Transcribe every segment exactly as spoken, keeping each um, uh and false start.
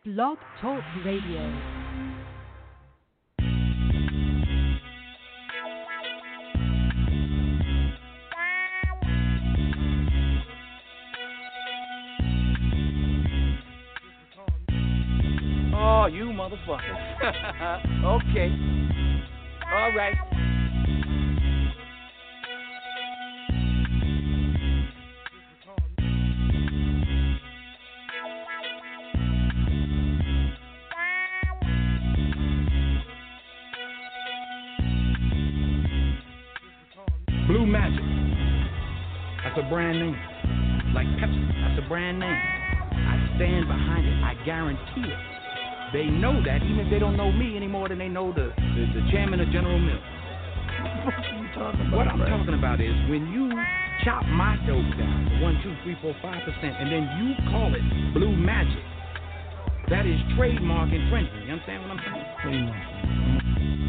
Blog Talk Radio. Oh, you motherfucker. Okay. All right. Blue Magic. That's a brand name. Like Pepsi. That's a brand name. I stand behind it. I guarantee it. They know that, even if they don't know me any more than they know the, the, the chairman of General Mills. What are you talking about? What I'm Brad? talking about is when you chop my dope down to one, two, three, four, five percent, and then you call it Blue Magic, that is trademark infringement. You understand what I'm saying? What do you want?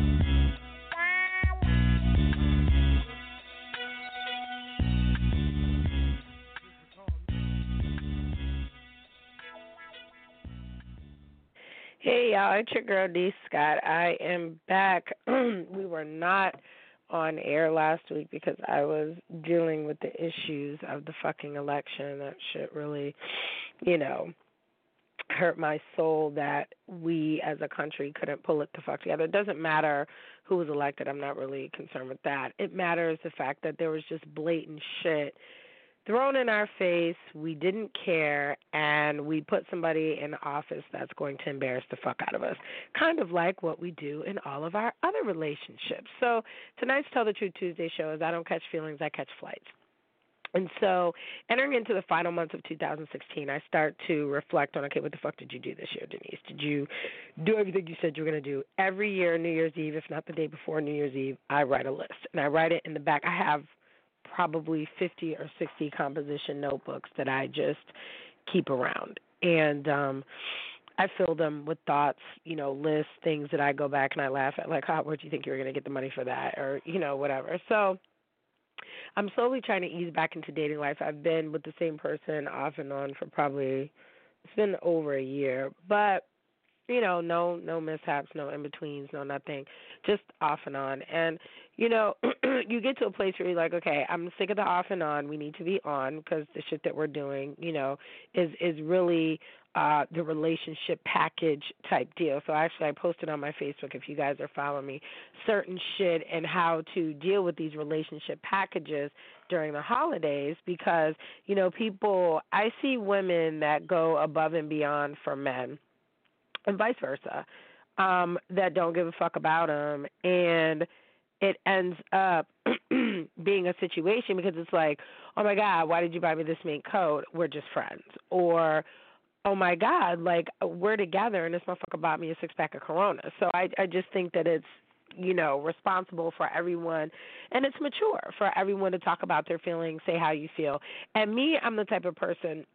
Hey y'all, it's your girl D Scott. I am back. We were not on air last week because I was dealing with the issues of the fucking election. That shit really, you know, hurt my soul that we as a country couldn't pull it the fuck together. It doesn't matter who was elected. I'm not really concerned with that. It matters the fact that there was just blatant shit thrown in our face, we didn't care, and we put somebody in office that's going to embarrass the fuck out of us, kind of like what we do in all of our other relationships. So tonight's Tell the Truth Tuesday show is I don't catch feelings, I catch flights. And so entering into the final months of two thousand sixteen, I start to reflect on, okay, what the fuck did you do this year, Denise? Did you do everything you said you were going to do? Every year, New Year's Eve, if not the day before New Year's Eve, I write a list. And I write it in the back. I have probably fifty or sixty composition notebooks that I just keep around. And um, I fill them with thoughts, you know, lists, things that I go back and I laugh at, like, oh, where do you think you were going to get the money for that? Or, you know, whatever. So I'm slowly trying to ease back into dating life. I've been with the same person off and on for probably, it's been over a year. But you know, no no mishaps, no in-betweens, no nothing, just off and on. And, you know, you get to a place where you're like, okay, I'm sick of the off and on. We need to be on because the shit that we're doing, you know, is, is really uh, the relationship package type deal. So actually I posted on my Facebook, if you guys are following me, certain shit and how to deal with these relationship packages during the holidays because, you know, people, I see women that go above and beyond for men and vice versa, um, that don't give a fuck about them. And it ends up being a situation because it's like, oh, my God, why did you buy me this mink coat? We're just friends. Or, oh, my God, like, we're together and this motherfucker bought me a six-pack of Corona. So I, I just think that it's, you know, responsible for everyone, and it's mature for everyone to talk about their feelings, say how you feel. And me, I'm the type of person,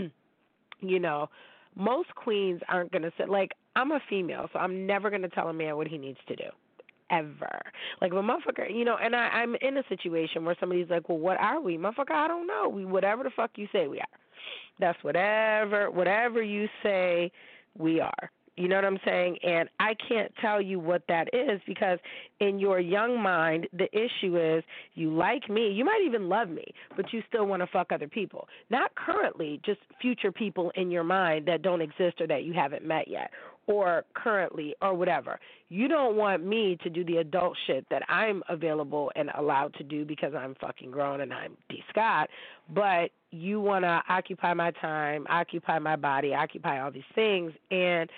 you know, most queens aren't going to say, like, I'm a female, so I'm never going to tell a man what he needs to do, ever. Like, if a motherfucker, you know, and I, I'm in a situation where somebody's like, well, what are we? Motherfucker, I don't know. We whatever the fuck you say we are. That's whatever, whatever you say we are. You know what I'm saying? And I can't tell you what that is because in your young mind, the issue is you like me. You might even love me, but you still want to fuck other people. Not currently, just future people in your mind that don't exist or that you haven't met yet or currently or whatever. You don't want me to do the adult shit that I'm available and allowed to do because I'm fucking grown and I'm D. Scott, but you want to occupy my time, occupy my body, occupy all these things, and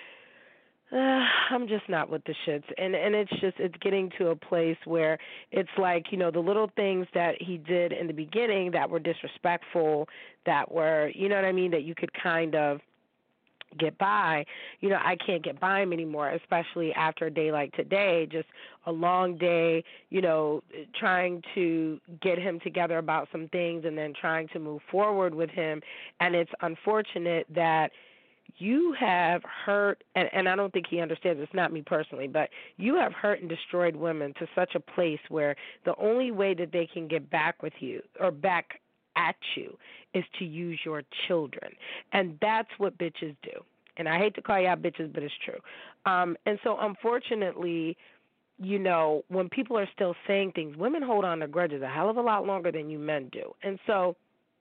Uh, I'm just not with the shits, and and it's just it's getting to a place where it's like, you know, the little things that he did in the beginning that were disrespectful, that were, you know what I mean, that you could kind of get by, you know, I can't get by him anymore, especially after a day like today, just a long day, you know, trying to get him together about some things and then trying to move forward with him, and it's unfortunate that you have hurt, and, and I don't think he understands, it's not me personally, but you have hurt and destroyed women to such a place where the only way that they can get back with you or back at you is to use your children. And that's what bitches do. And I hate to call y'all bitches, but it's true. Um, and so, unfortunately, you know, when people are still saying things, women hold on to grudges a hell of a lot longer than you men do. And so,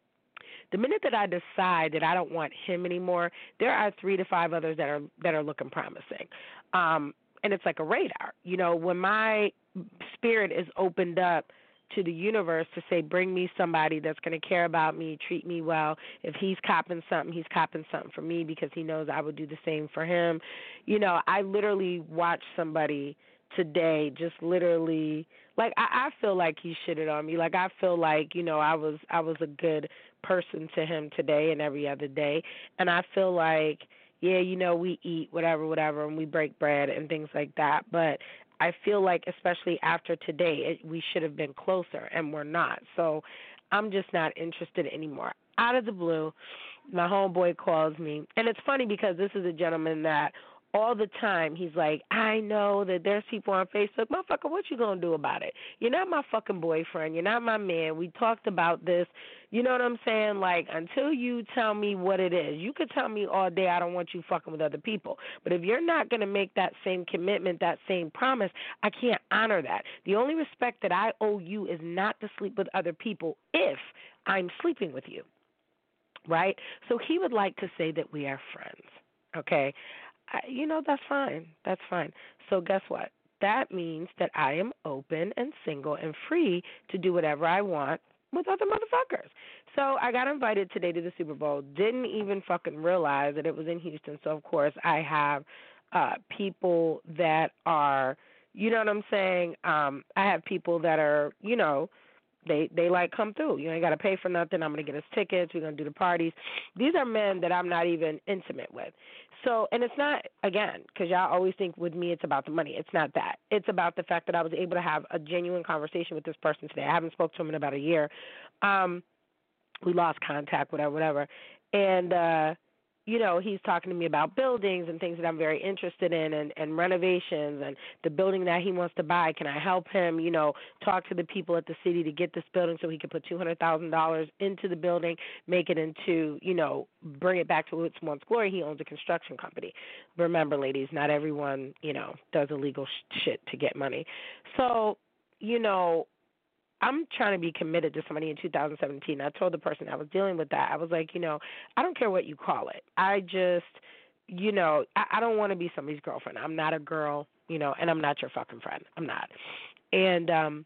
the minute that I decide that I don't want him anymore, there are three to five others that are that are looking promising. Um, and it's like a radar. You know, when my spirit is opened up to the universe to say, bring me somebody that's going to care about me, treat me well. If he's copping something, he's copping something for me because he knows I would do the same for him. You know, I literally watched somebody today just literally, like, I, I feel like he shitted on me. Like, I feel like, you know, I was I was a good person to him today and every other day. And I feel like, yeah, you know, we eat, whatever, whatever, and we break bread and things like that. But I feel like, especially after today, it, we should have been closer, and we're not. So I'm just not interested anymore. Out of the blue, my homeboy calls me, and it's funny because this is a gentleman that all the time he's like, I know that there's people on Facebook. Motherfucker, what you going to do about it? You're not my fucking boyfriend. You're not my man. We talked about this. You know what I'm saying? Like, until you tell me what it is, you could tell me all day I don't want you fucking with other people. But if you're not going to make that same commitment, that same promise, I can't honor that. The only respect that I owe you is not to sleep with other people if I'm sleeping with you, right? So he would like to say that we are friends, okay? I, you know, that's fine. That's fine. So guess what? That means that I am open and single and free to do whatever I want with other motherfuckers. So I got invited today to the Super Bowl. Didn't even fucking realize that it was in Houston. So, of course, I have uh, people that are, you know what I'm saying? Um, I have people that are, you know, They they like come through. You ain't got to pay for nothing. I'm going to get us tickets. We're going to do the parties. These are men that I'm not even intimate with. So, and it's not, again, because y'all always think with me it's about the money. It's not that. It's about the fact that I was able to have a genuine conversation with this person today. I haven't spoken to him in about a year. Um, we lost contact, whatever, whatever. And, uh, you know, he's talking to me about buildings and things that I'm very interested in and, and renovations and the building that he wants to buy. Can I help him, you know, talk to the people at the city to get this building so he can put two hundred thousand dollars into the building, make it into, you know, bring it back to its once glory. He owns a construction company. Remember, ladies, not everyone, you know, does illegal sh- shit to get money. So, you know, I'm trying to be committed to somebody in two thousand seventeen. I told the person I was dealing with that. I was like, you know, I don't care what you call it. I just, you know, I, I don't want to be somebody's girlfriend. I'm not a girl, you know, and I'm not your fucking friend. I'm not. And um,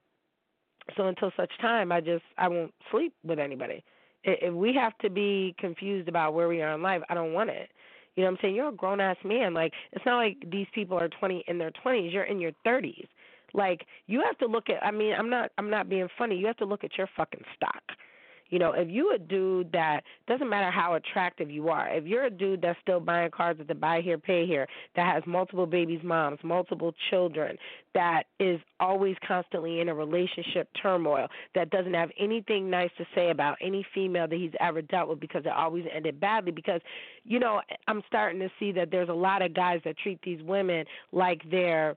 so until such time, I just, I won't sleep with anybody. If we have to be confused about where we are in life, I don't want it. You know what I'm saying? You're a grown-ass man. Like, it's not like these people are twenty in their twenties. You're in your thirties. Like, you have to look at, I mean, I'm not I'm not being funny. You have to look at your fucking stock. You know, if you a dude that, doesn't matter how attractive you are, if you're a dude that's still buying cars at the buy here, pay here, that has multiple babies' moms, multiple children, that is always constantly in a relationship turmoil, that doesn't have anything nice to say about any female that he's ever dealt with because it always ended badly, because, you know, I'm starting to see that there's a lot of guys that treat these women like they're,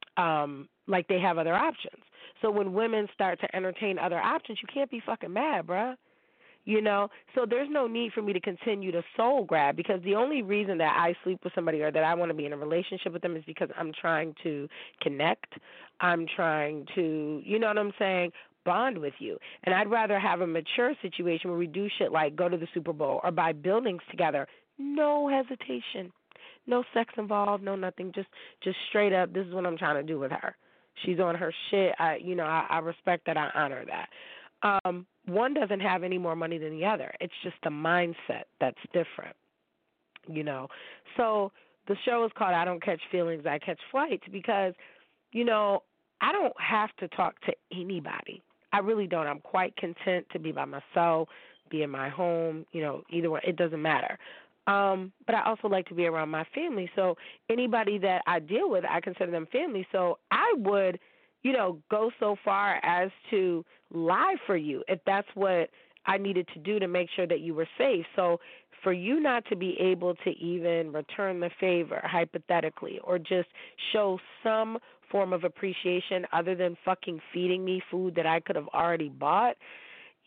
um, like they have other options. So when women start to entertain other options, you can't be fucking mad, bruh. You know? So there's no need for me to continue to soul grab, because the only reason that I sleep with somebody or that I want to be in a relationship with them is because I'm trying to connect. I'm trying to, you know what I'm saying, bond with you. And I'd rather have a mature situation where we do shit like go to the Super Bowl or buy buildings together. No hesitation. No sex involved, no nothing. Just just straight up, this is what I'm trying to do with her. She's on her shit. I, you know, I, I respect that. I honor that. Um, one doesn't have any more money than the other. It's just a mindset that's different, you know. So the show is called I Don't Catch Feelings, I Catch Flights, because, you know, I don't have to talk to anybody. I really don't. I'm quite content to be by myself, be in my home, you know, either way. It doesn't matter. Um, but I also like to be around my family. So anybody that I deal with, I consider them family. So I would, you know, go so far as to lie for you if that's what I needed to do to make sure that you were safe. So for you not to be able to even return the favor, hypothetically, or just show some form of appreciation other than fucking feeding me food that I could have already bought,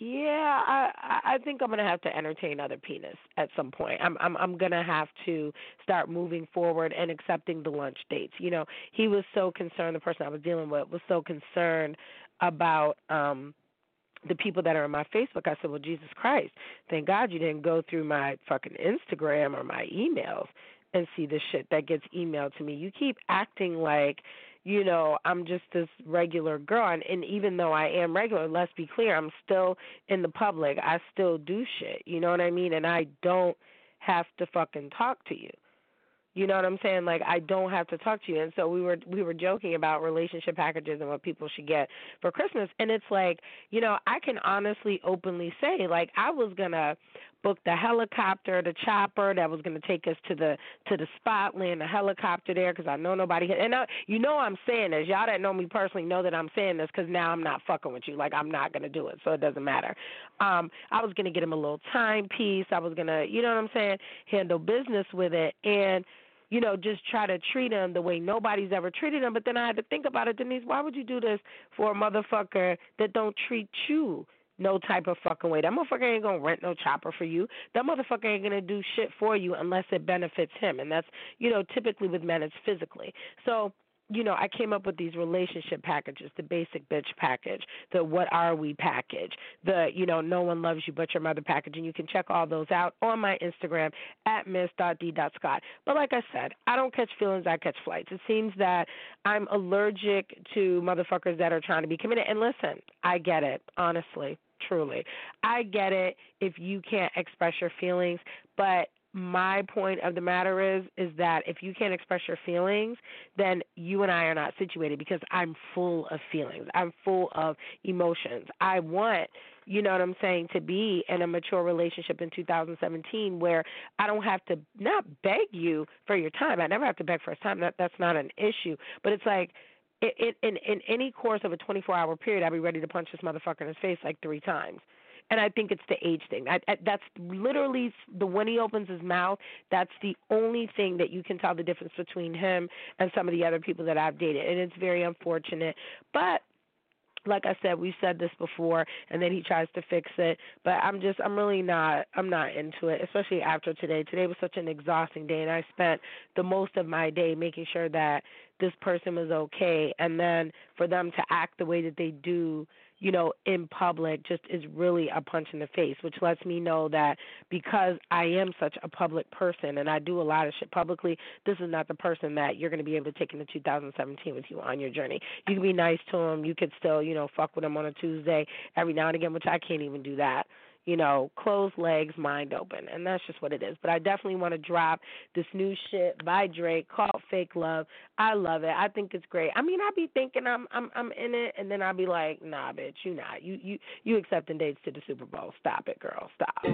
Yeah, I I think I'm gonna have to entertain other penis at some point. I'm I'm I'm gonna have to start moving forward and accepting the lunch dates. You know, he was so concerned. The person I was dealing with was so concerned about um the people that are in my Facebook. I said, well, Jesus Christ, thank God you didn't go through my fucking Instagram or my emails and see the shit that gets emailed to me. You keep acting like, you know, I'm just this regular girl. And, and even though I am regular, let's be clear, I'm still in the public. I still do shit. You know what I mean? And I don't have to fucking talk to you. You know what I'm saying? Like, I don't have to talk to you. And so we were we were joking about relationship packages and what people should get for Christmas. And it's like, you know, I can honestly, openly say, like, I was going to book the helicopter, the chopper that was going to take us to the to the spot, land the helicopter there because I know nobody. And I, you know I'm saying this. Y'all that know me personally know that I'm saying this because now I'm not fucking with you. Like, I'm not going to do it, so it doesn't matter. Um, I was going to get him a little timepiece. I was going to, you know what I'm saying, handle business with it. And you know, just try to treat him the way nobody's ever treated him. But then I had to think about it, Denise, why would you do this for a motherfucker that don't treat you no type of fucking way? That motherfucker ain't going to rent no chopper for you. That motherfucker ain't going to do shit for you unless it benefits him. And that's, you know, typically with men it's physically. So, you know, I came up with these relationship packages, the basic bitch package, the what are we package, the, you know, no one loves you but your mother package, and you can check all those out on my Instagram at miss dot d dot scott. But like I said, I don't catch feelings, I catch flights. It seems that I'm allergic to motherfuckers that are trying to be committed. And listen, I get it, honestly, truly. I get it if you can't express your feelings, but my point of the matter is is that if you can't express your feelings, then you and I are not situated because I'm full of feelings. I'm full of emotions. I want, you know what I'm saying, to be in a mature relationship in two thousand seventeen where I don't have to not beg you for your time. I never have to beg for his time. That, that's not an issue. But it's like it, in, in any course of a twenty-four hour period, I'd be ready to punch this motherfucker in his face like three times. And I think it's the age thing. I, I, that's literally the when he opens his mouth, that's the only thing that you can tell the difference between him and some of the other people that I've dated. And it's very unfortunate. But like I said, we've said this before, and then he tries to fix it. But I'm just, I'm really not, I'm not into it, especially after today. Today was such an exhausting day, and I spent the most of my day making sure that this person was okay. And then for them to act the way that they do, you know, in public just is really a punch in the face, which lets me know that because I am such a public person and I do a lot of shit publicly, this is not the person that you're going to be able to take into two thousand seventeen with you on your journey. You can be nice to him. You could still, you know, fuck with him on a Tuesday every now and again, which I can't even do that. You know, closed legs, mind open, and that's just what it is. But I definitely want to drop this new shit by Drake called Fake Love. I love it. I think it's great. I mean, I be thinking I'm I'm I'm in it, and then I'll be like, nah, bitch, you not. You you you accepting dates to the Super Bowl. Stop it, girl. Stop.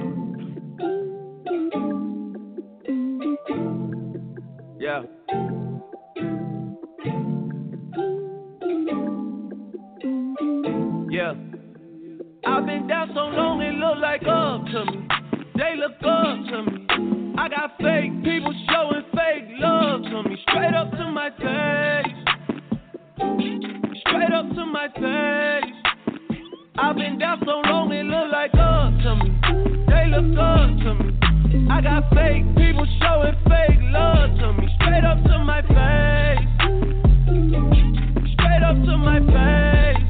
Yeah. Yeah. I've been down so long it look like up to me. They look up to me. I got fake people showing fake love to me. Straight up to my face. Straight up to my face. I've been down so long it look like up to me. They look up to me. I got fake people showing fake love to me. Straight up to my face. Straight up to my face.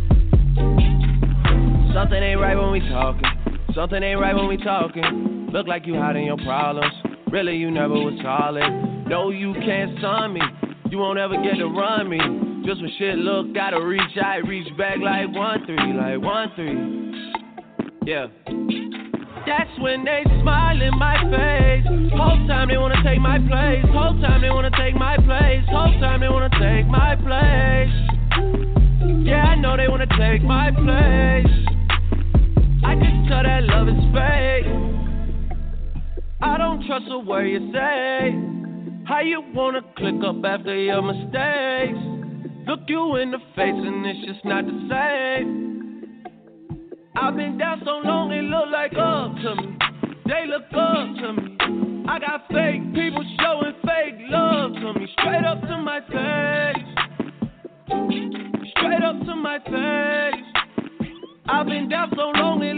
Something ain't right when we talking. Something ain't right when we talking. Look like you hiding your problems. Really, you never was solid. No, you can't sign me. You won't ever get to run me. Just when shit look, gotta reach out, reach back like one three, like one three. Yeah. That's when they smile in my face. Whole time they wanna take my place. Whole time they wanna take my place. Whole time they wanna take my place. Yeah, I know they wanna take my place. I can tell that love is fake. I don't trust a word you say. How you wanna click up after your mistakes? Look you in the face and it's just not the same. I've been down so long it look like up to me. They look up to me. I got fake people showing fake love to me. Straight up to my face. Straight up to my face. I've been down so long it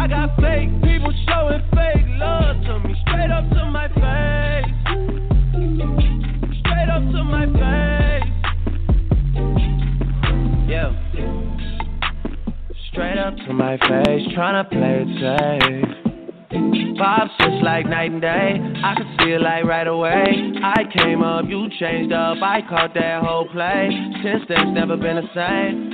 I got fake people showing fake love to me, straight up to my face. Straight up to my face. Yeah. Straight up to my face, tryna play it safe. Vibes just like night and day, I could see it like right away. I came up, you changed up, I caught that whole play. Since then, it's never been the same.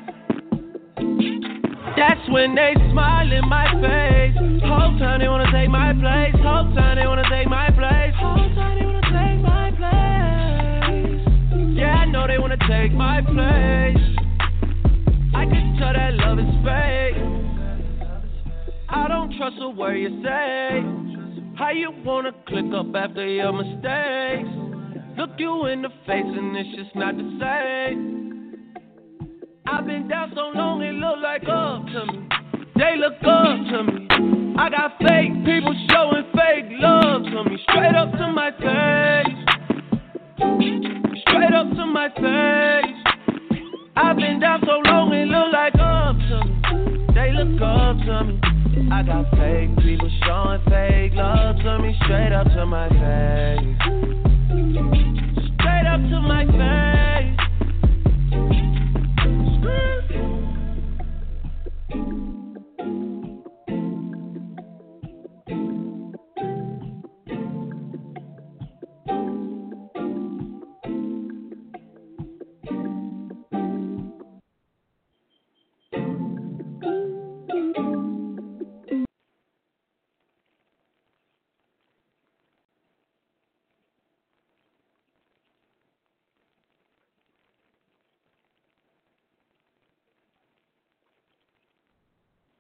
That's when they smile in my face. Whole time they wanna take my place. Whole time they wanna take my place. Whole time they wanna take my place. Yeah, I know they wanna take my place. I can tell that love is fake. I don't trust a word you say. How you wanna click up after your mistakes? Look you in the face and it's just not the same. I've been down so long it look like up to me. They look up to me. I got fake people showing fake love to me. Straight up to my face. Straight up to my face. I've been down so long it look like up to me. They look up to me. I got fake people showing fake love to me. Straight up to my face. Straight up to my face.